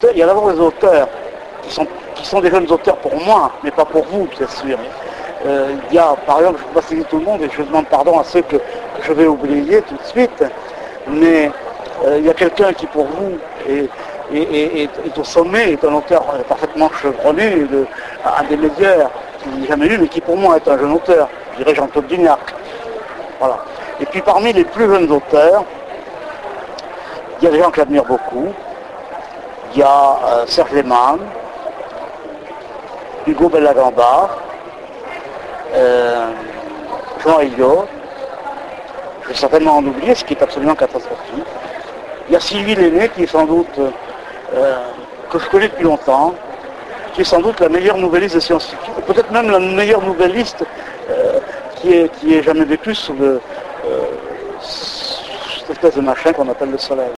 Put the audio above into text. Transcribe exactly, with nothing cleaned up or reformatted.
auteurs, il y a d'abord les auteurs qui sont, qui sont des jeunes auteurs pour moi, mais pas pour vous, bien sûr. Euh, il y a, par exemple, je ne vais pas citer tout le monde et je demande pardon à ceux que, que je vais oublier tout de suite, mais euh, il y a quelqu'un qui pour vous est, est, est, est, est au sommet, est un auteur parfaitement chevronné, de, un des meilleurs que j'ai jamais lu, mais qui pour moi est un jeune auteur, je dirais Jean-Claude Dignac. Voilà. Et puis parmi les plus jeunes auteurs, il y a des gens que j'admire beaucoup. Il y a euh, Serge Lehmann, Hugo Bellagamba, euh, Jean Eliot. Je vais certainement en oublier, ce qui est absolument catastrophique. Il y a Sylvie Lenné, qui est sans doute, euh, que je connais depuis longtemps, qui est sans doute la meilleure nouvelliste de science-fiction, peut-être même la meilleure nouvelliste euh, qui ait qui est jamais vécue sous le, euh, cette espèce de machin qu'on appelle le soleil.